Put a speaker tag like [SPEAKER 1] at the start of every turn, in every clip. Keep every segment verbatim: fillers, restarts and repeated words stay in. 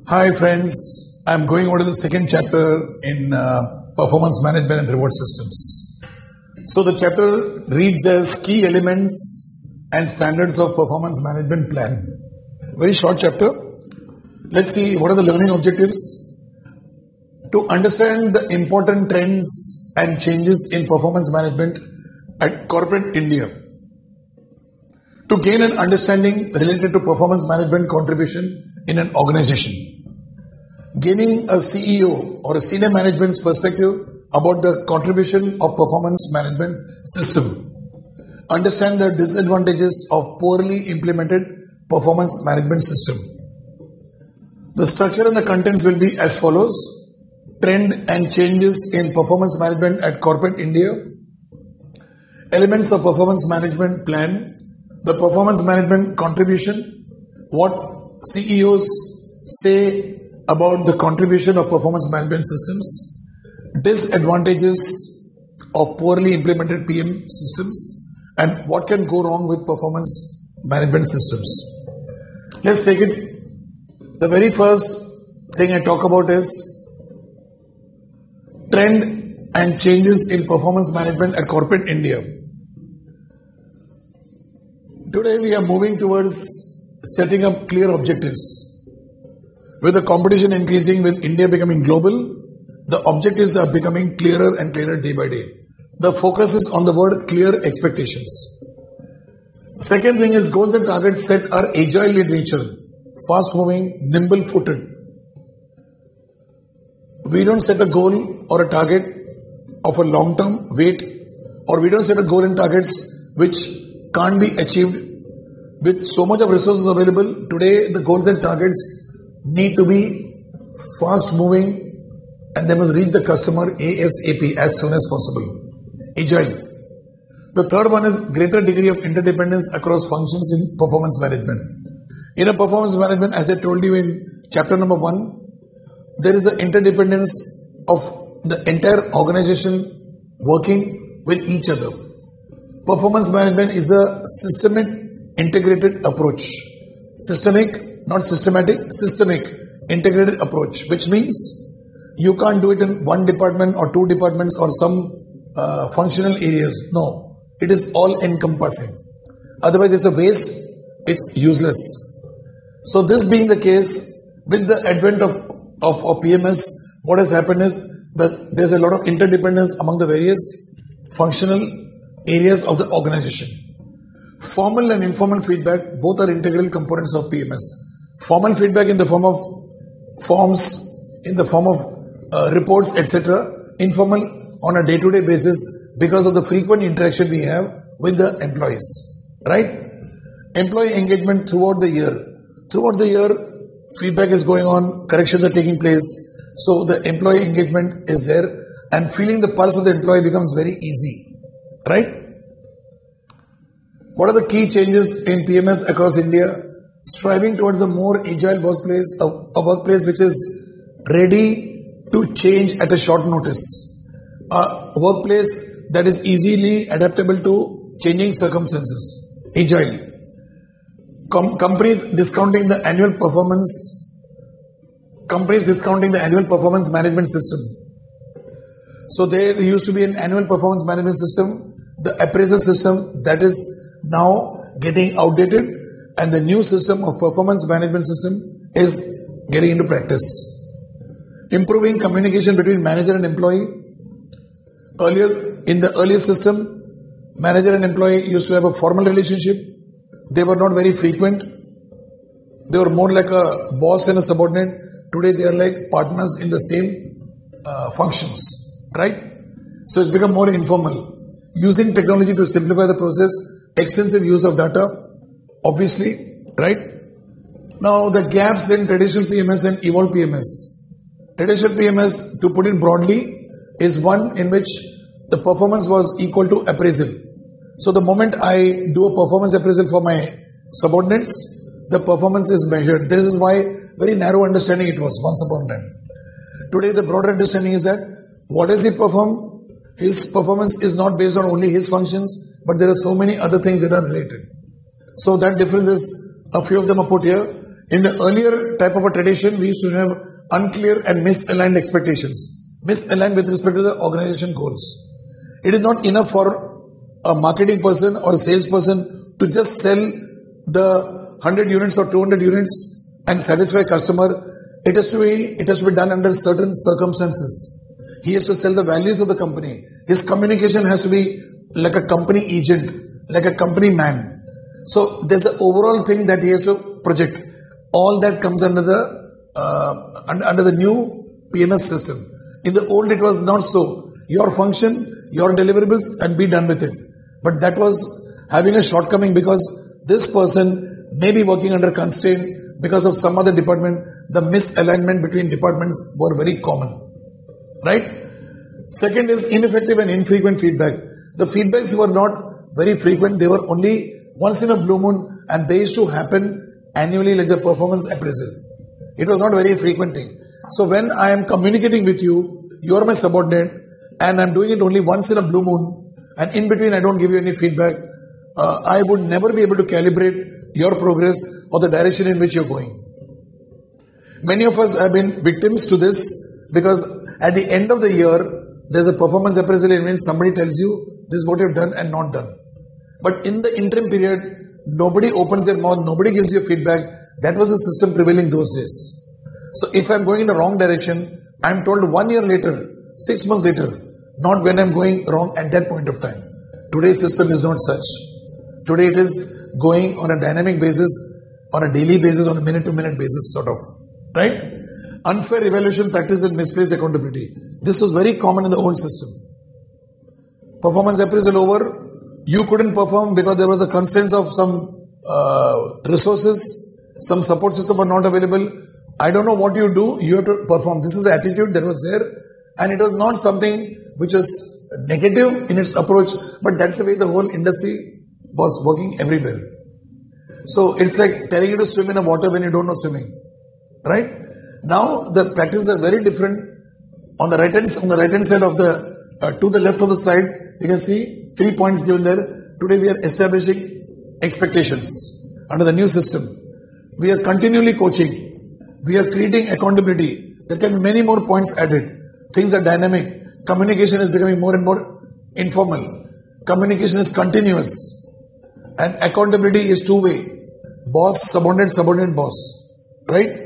[SPEAKER 1] Hi friends, I'm going over to the second chapter in uh, performance management and reward systems. So the chapter reads as key elements and standards of performance management plan. Very short chapter. Let's see what are the learning objectives. To understand the important trends and changes in performance management at corporate India. To gain an understanding related to performance management contribution in an organization. Gaining a C E O or a senior management's perspective about the contribution of performance management system. Understand the disadvantages of poorly implemented performance management system. The structure and the contents will be as follows. Trend and changes in performance management at corporate India. Elements of performance management plan. The performance management contribution. What C E Os say about the contribution of performance management systems, disadvantages of poorly implemented P M systems, and what can go wrong with performance management systems. Let's take it. The very first thing I talk about is trend and changes in performance management at corporate India. Today we are moving towards setting up clear objectives. With the competition increasing, with India becoming global, the objectives are becoming clearer and clearer day by day. The focus is on the word clear expectations. Second thing is goals and targets set are agile in nature, fast moving, nimble footed. We don't set a goal or a target of a long term wait, or we don't set a goal and targets which can't be achieved with so much of resources available. Today the goals and targets need to be fast moving and they must reach the customer ASAP, as soon as possible. Agile. The third one is greater degree of interdependence across functions in performance management. In a performance management, as I told you in chapter number one, there is an interdependence of the entire organization working with each other. Performance management is a systemic integrated approach. Systemic Not systematic, systemic, integrated approach, which means you can't do it in one department or two departments or some uh, functional areas. No, it is all encompassing. Otherwise, it's a waste, it's useless. So this being the case, with the advent of, of, of P M S, what has happened is that there's a lot of interdependence among the various functional areas of the organization. Formal and informal feedback, both are integral components of P M S. Formal feedback in the form of forms, in the form of uh, reports, et cetera. Informal on a day-to-day basis because of the frequent interaction we have with the employees. Right? Employee engagement throughout the year. Throughout the year, feedback is going on, corrections are taking place. So the employee engagement is there and feeling the pulse of the employee becomes very easy. Right? What are the key changes in P M S across India? Striving towards a more agile workplace, a, a workplace which is ready to change at a short notice. A workplace that is easily adaptable to changing circumstances. Agile. Com- companies discounting the annual performance, companies discounting the annual performance management system. So there used to be an annual performance management system, the appraisal system that is now getting outdated, and the new system of performance management system is getting into practice. Improving communication between manager and employee. Earlier, in the earlier system, manager and employee used to have a formal relationship. They were not very frequent. They were more like a boss and a subordinate. Today they are like partners in the same uh, functions. Right? So it's become more informal. Using technology to simplify the process. Extensive use of data. Obviously, right? Now, the gaps in traditional P M S and evolved P M S. Traditional P M S, to put it broadly, is one in which the performance was equal to appraisal. So, the moment I do a performance appraisal for my subordinates, the performance is measured. This is why very narrow understanding it was once upon a time. Today, the broader understanding is that what does he perform? His performance is not based on only his functions, but there are so many other things that are related. So that difference is, a few of them are put here. In the earlier type of a tradition, we used to have unclear and misaligned expectations. Misaligned with respect to the organization goals. It is not enough for a marketing person or a salesperson to just sell the one hundred units or two hundred units and satisfy customer. It has to be, it has to be done under certain circumstances. He has to sell the values of the company. His communication has to be like a company agent, like a company man. So there's an overall thing that he has to project. All that comes under the uh, under the new P M S system. In the old, it was not so. Your function, your deliverables, and be done with it. But that was having a shortcoming because this person may be working under constraint because of some other department. The misalignment between departments were very common. Right? Second is ineffective and infrequent feedback. The feedbacks were not very frequent. They were only once in a blue moon, and they used to happen annually like the performance appraisal. It was not a very frequent thing. So when I am communicating with you, you are my subordinate, and I'm doing it only once in a blue moon, and in between I don't give you any feedback, uh, I would never be able to calibrate your progress or the direction in which you're going. Many of us have been victims to this because at the end of the year, there's a performance appraisal in which somebody tells you this is what you've done and not done. But in the interim period, nobody opens their mouth, nobody gives you feedback. That was the system prevailing those days. So if I'm going in the wrong direction, I'm told one year later, six months later, not when I'm going wrong at that point of time. Today's system is not such. Today it is going on a dynamic basis, on a daily basis, on a minute-to-minute basis, sort of. Right? Unfair evaluation practice and misplaced accountability. This was very common in the old system. Performance appraisal over, you couldn't perform because there was a constraint of some uh, resources, some support system were not available. I don't know what you do, you have to perform. This is the attitude that was there, and it was not something which is negative in its approach, but that's the way the whole industry was working everywhere. So it's like telling you to swim in a water when you don't know swimming, right? Now the practices are very different. On the right hand, on the right hand side of the, uh, to the left of the slide, you can see three points given there. Today we are establishing expectations under the new system. We are continually coaching. We are creating accountability. There can be many more points added. Things are dynamic. Communication is becoming more and more informal. Communication is continuous. And accountability is two-way. Boss, subordinate, subordinate, boss. Right?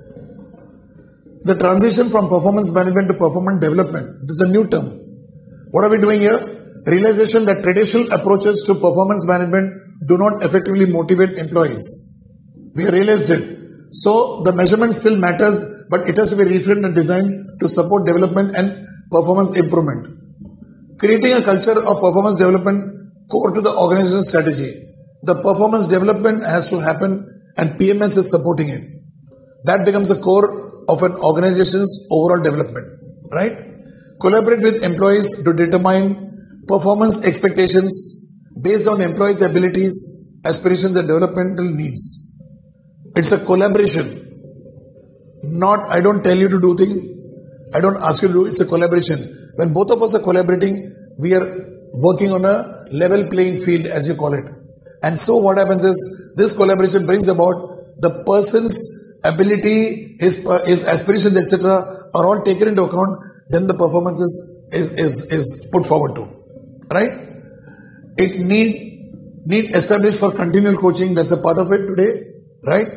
[SPEAKER 1] The transition from performance management to performance development. This is a new term. What are we doing here? Realization that traditional approaches to performance management do not effectively motivate employees. We realized it. So the measurement still matters, but it has to be reframed and designed to support development and performance improvement. Creating a culture of performance development core to the organization strategy. The performance development has to happen and P M S is supporting it. That becomes the core of an organization's overall development, right? Collaborate with employees to determine performance expectations based on employees' abilities, aspirations and developmental needs. It's a collaboration. Not, I don't tell you to do things, I don't ask you to do, it's a collaboration. When both of us are collaborating, we are working on a level playing field, as you call it. And so what happens is, this collaboration brings about the person's ability, his, his aspirations, et cetera are all taken into account, then the performance is, is, is, is put forward to. Right? It need, need established for continual coaching, that's a part of it today. Right?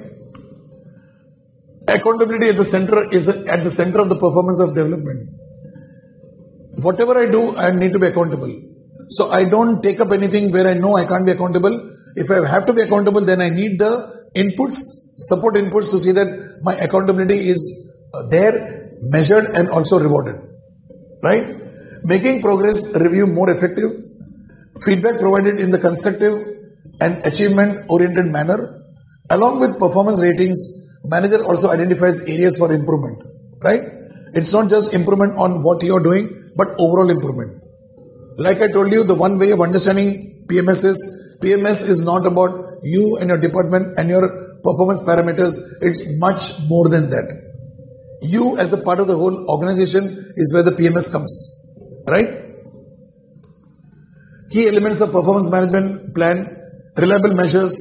[SPEAKER 1] Accountability at the center is at the center of the performance of development. Whatever I do, I need to be accountable. So I don't take up anything where I know I can't be accountable. If I have to be accountable, then I need the inputs, support inputs to see that my accountability is there, measured and also rewarded. Right? Making progress review more effective. Feedback provided in the constructive and achievement oriented manner. Along with performance ratings, manager also identifies areas for improvement, right? It's not just improvement on what you're doing, but overall improvement. Like I told you, the one way of understanding P M S is, P M S is not about you and your department and your performance parameters. It's much more than that. You as a part of the whole organization is where the P M S comes, right? Key elements of performance management plan, reliable measures,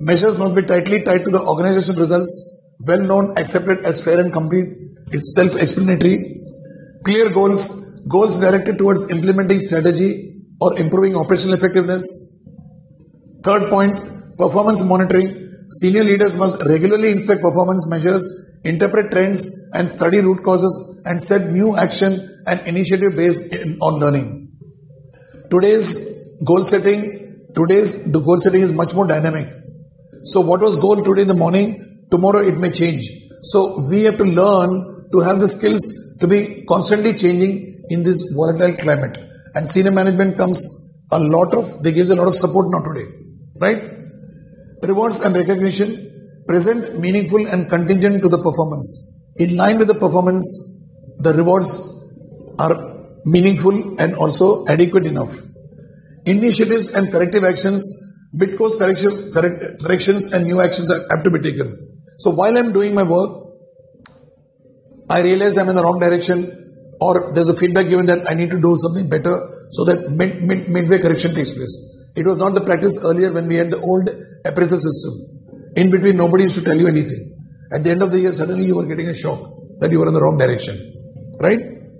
[SPEAKER 1] Measures must be tightly tied to the organization results, well known, accepted as fair and complete. It's self-explanatory. Clear goals, goals directed towards implementing strategy or improving operational effectiveness. Third point, performance monitoring. Senior leaders must regularly inspect performance measures, interpret trends and study root causes and set new action and initiative based on learning. Today's goal setting, today's the goal setting is much more dynamic. So what was goal today in the morning, tomorrow it may change. So we have to learn to have the skills to be constantly changing in this volatile climate. And senior management comes a lot of, they gives a lot of support now today, right? Rewards and recognition, present, meaningful and contingent to the performance. In line with the performance, the rewards are meaningful and also adequate enough. Initiatives and corrective actions, mid-course correction, correct, corrections and new actions have to be taken. So while I'm doing my work, I realize I'm in the wrong direction or there's a feedback given that I need to do something better so that mid, mid, midway correction takes place. It was not the practice earlier when we had the old appraisal system. In between, nobody used to tell you anything. At the end of the year, suddenly you were getting a shock that you were in the wrong direction. Right?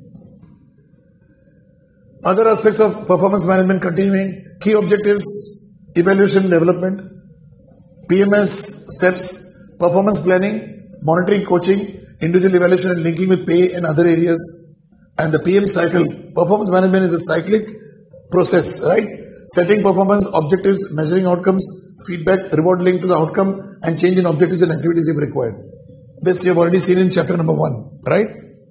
[SPEAKER 1] Other aspects of performance management continuing. Key objectives, evaluation development, P M S steps, performance planning, monitoring, coaching, individual evaluation and linking with pay and other areas. And the P M cycle. Performance management is a cyclic process, right? Setting performance objectives, measuring outcomes, feedback, reward linked to the outcome, and change in objectives and activities if required. This you have already seen in chapter number one, right?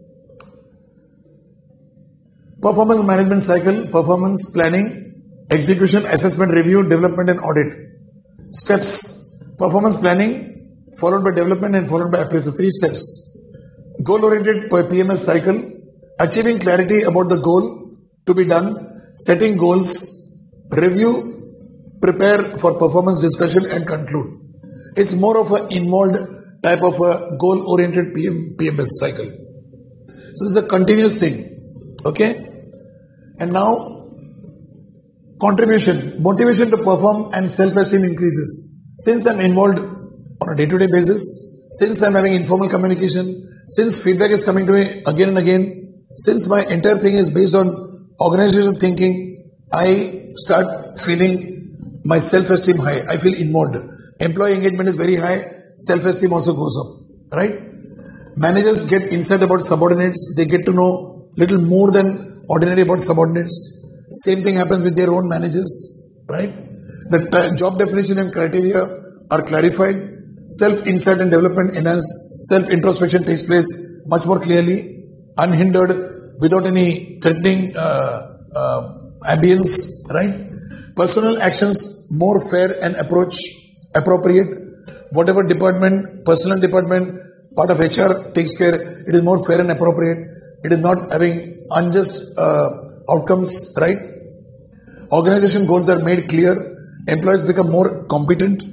[SPEAKER 1] Performance management cycle, performance planning, execution, assessment, review, development, and audit. Steps, performance planning, followed by development and followed by appraisal. Three steps. Goal-oriented P M S cycle, achieving clarity about the goal to be done, setting goals, review, prepare for performance discussion and conclude. It's more of an involved type of a goal-oriented P M, P M S cycle. So this is a continuous thing. Okay? And now, contribution, motivation to perform and self-esteem increases. Since I'm involved on a day-to-day basis, since I'm having informal communication, since feedback is coming to me again and again, since my entire thing is based on organizational thinking, I start feeling my self-esteem high. I feel involved. Employee engagement is very high. Self-esteem also goes up. Right? Managers get insight about subordinates. They get to know little more than ordinary about subordinates. Same thing happens with their own managers. Right? The job definition and criteria are clarified. Self-insight and development enhanced. Self-introspection takes place much more clearly, unhindered, without any threatening uh, uh, ambience, right? Personal actions more fair and approach appropriate. Whatever department, personal department, part of H R takes care, it is more fair and appropriate. It is not having unjust uh, outcomes, right? Organization goals are made clear. Employees become more competent.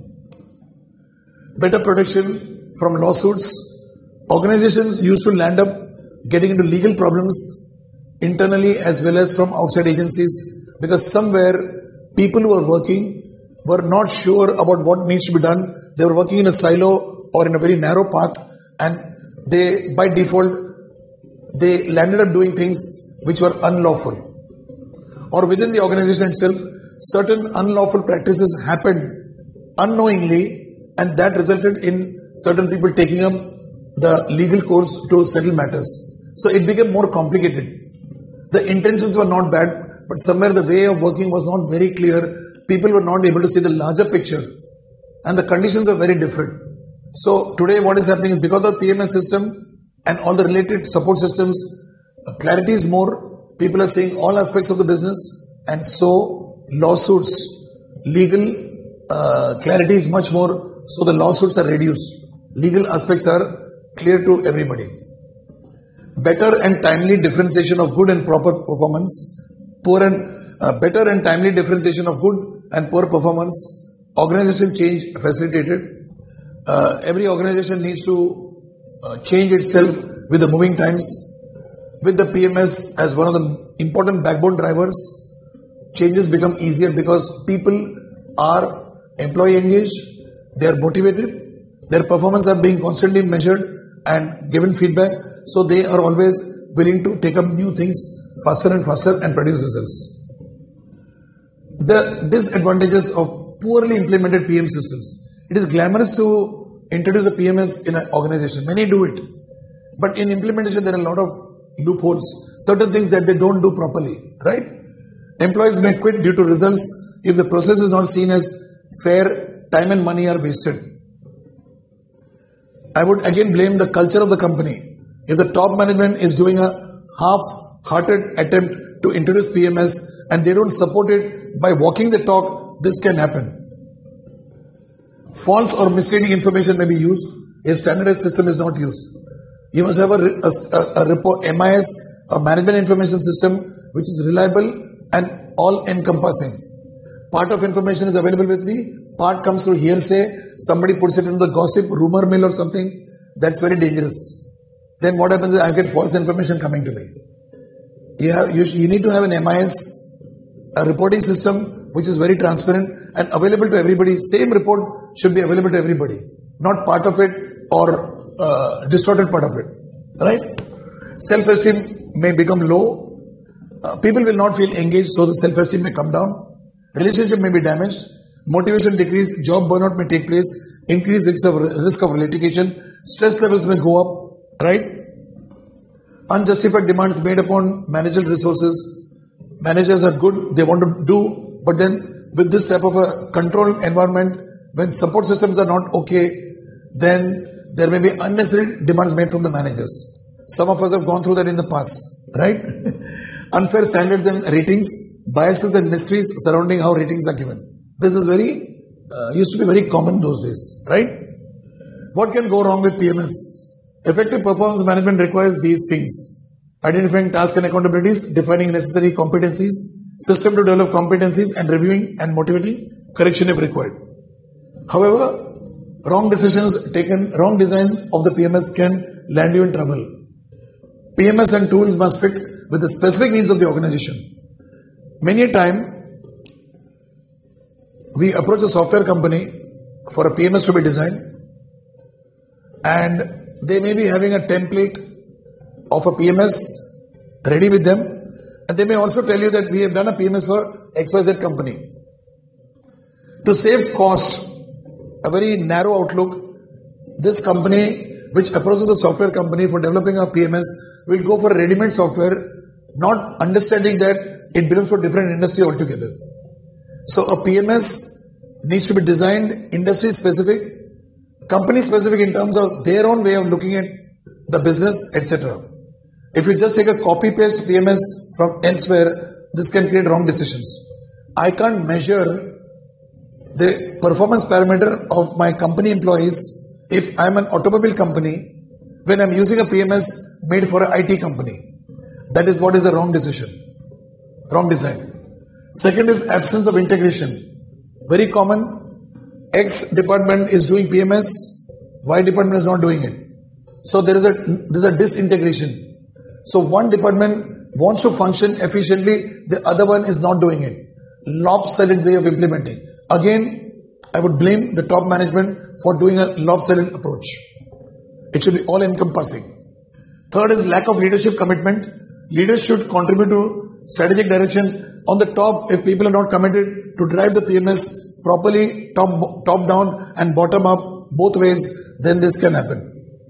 [SPEAKER 1] Better protection from lawsuits. Organizations used to land up getting into legal problems internally as well as from outside agencies, because somewhere people who are working were not sure about what needs to be done. They were working in a silo or in a very narrow path, and they by default they landed up doing things which were unlawful. Or within the organization itself, certain unlawful practices happened unknowingly, and that resulted in certain people taking up the legal course to settle matters. So it became more complicated. The intentions were not bad, but somewhere the way of working was not very clear. People were not able to see the larger picture, and the conditions are very different. So today what is happening is, because of the P M S system and all the related support systems, clarity is more. People are saying all aspects of the business, and so lawsuits, legal uh, clarity is much more. So the lawsuits are reduced. Legal aspects are clear to everybody. Better and timely differentiation of good and proper performance. Poor and uh, better and timely differentiation of good and poor performance. Organization change facilitated. Uh, every organization needs to uh, change itself with the moving times. With the P M S as one of the important backbone drivers, changes become easier because people are employee engaged, they are motivated, their performance are being constantly measured and given feedback, so they are always willing to take up new things faster and faster and produce results. The disadvantages of poorly implemented P M systems. It is glamorous to introduce a P M S in an organization. Many do it. But in implementation, there are a lot of loopholes, certain things that they don't do properly, right? Employees may quit due to results if the process is not seen as fair, time and money are wasted. I would again blame the culture of the company. If the top management is doing a half-hearted attempt to introduce P M S and they don't support it by walking the talk, this can happen. False or misleading information may be used if standardized system is not used. You must have a, a, a report, M I S, a management information system, which is reliable and all-encompassing. Part of information is available with me, part comes through hearsay, somebody puts it into the gossip, rumor mill or something. That's very dangerous. Then what happens is I get false information coming to me. You, have, you, you need to have an M I S, a reporting system which is very transparent and available to everybody. Same report should be available to everybody, not part of it or uh, distorted part of it, right? Self-esteem may become low. Uh, people will not feel engaged, so the self-esteem may come down. Relationship may be damaged. Motivation decrease. Job burnout may take place. Increased risk of risk of litigation. Stress levels may go up, right? Unjustified demands made upon managerial resources. Managers are good, they want to do, but then with this type of a controlled environment, when support systems are not okay, then there may be unnecessary demands made from the managers. Some of us have gone through that in the past, right? Unfair standards and ratings, biases and mysteries surrounding how ratings are given. This is very, uh, used to be very common those days, right? What can go wrong with P M S? Effective performance management requires these things: identifying tasks and accountabilities, defining necessary competencies, system to develop competencies, and reviewing and motivating correction if required. However, wrong decisions taken, wrong design of the P M S can land you in trouble. P M S and tools must fit with the specific needs of the organization. Many a time, we approach a software company for a P M S to be designed, and they may be having a template of a P M S ready with them, and they may also tell you that we have done a P M S for X Y Z company. To save cost, a very narrow outlook, this company which approaches a software company for developing a P M S will go for a ready-made software, not understanding that it belongs to a different industry altogether. So a P M S needs to be designed industry specific, company specific in terms of their own way of looking at the business, et cetera. If you just take a copy paste P M S from elsewhere, this can create wrong decisions. I can't measure the performance parameter of my company employees if I'm an automobile company when I'm using a P M S made for an I T company. That is what is a wrong decision, wrong design. Second is absence of integration. Very common. X department is doing P M S, Y department is not doing it. So there is a there is a disintegration. So one department wants to function efficiently, the other one is not doing it. Lopsided way of implementing. Again, I would blame the top management for doing a lopsided approach. It should be all encompassing. Third is lack of leadership commitment. Leaders should contribute to strategic direction. On the top, if people are not committed to drive the P M S properly, top, top down and bottom up, both ways, then this can happen.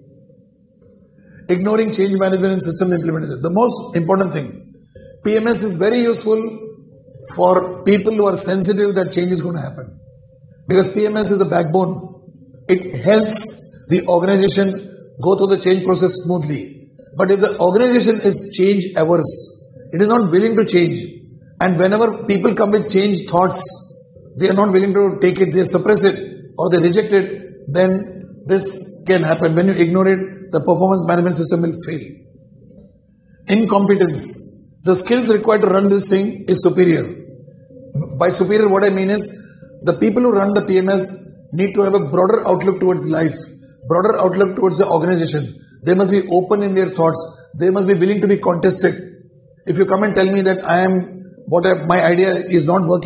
[SPEAKER 1] Ignoring change management and system implementation. The most important thing, P M S is very useful for people who are sensitive that change is going to happen. Because P M S is a backbone. It helps the organization go through the change process smoothly. But if the organization is change averse, it is not willing to change. And whenever people come with change thoughts, they are not willing to take it, they suppress it or they reject it, then this can happen. When you ignore it, the performance management system will fail. Incompetence. The skills required to run this thing is superior. By superior, what I mean is, the people who run the P M S need to have a broader outlook towards life, broader outlook towards the organization. They must be open in their thoughts. They must be willing to be contested. If you come and tell me that I am, what I, my idea is not working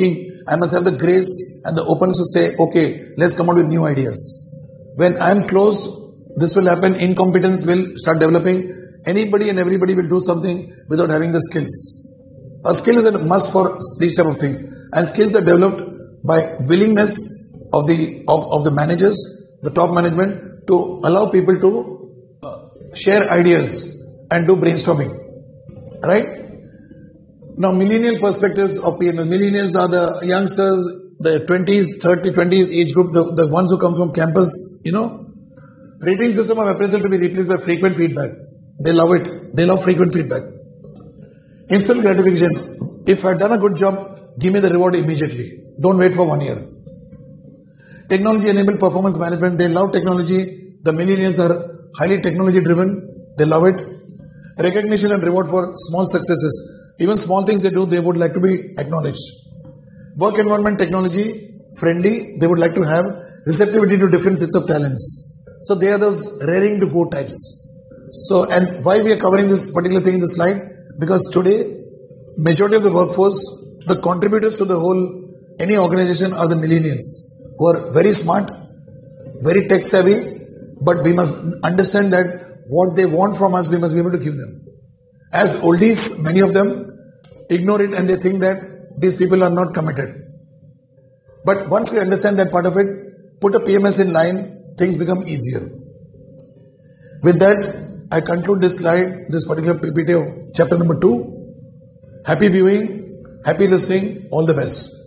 [SPEAKER 1] I must have the grace and the openness to say, okay, let's come out with new ideas. When I am closed, this will happen. Incompetence will start developing. Anybody and everybody will do something without having the skills. A skill is a must for these type of things. And skills are developed by willingness of the of, of the managers, the top management, to allow people to uh, share ideas and do brainstorming. Right? Now, millennial perspectives of P M S. Millennials are the youngsters, the twenties, thirty, twenties age group, the, the ones who come from campus, you know. Rating system of appraisal to be replaced by frequent feedback. They love it. They love frequent feedback. Instant gratification. If I've done a good job, give me the reward immediately. Don't wait for one year. Technology enabled performance management. They love technology. The millennials are highly technology driven. They love it. Recognition and reward for small successes. Even small things they do, they would like to be acknowledged. Work environment technology friendly. They would like to have receptivity to different sets of talents. So they are those raring to go types. So, and why we are covering this particular thing in the slide? Because today, majority of the workforce, the contributors to the whole, any organization are the millennials who are very smart, very tech savvy, but we must understand that what they want from us, we must be able to give them. As oldies, many of them ignore it and they think that these people are not committed. But once we understand that part of it, put a P M S in line, things become easier. With that, I conclude this slide, this particular P P T of chapter number two. Happy viewing, happy listening, all the best.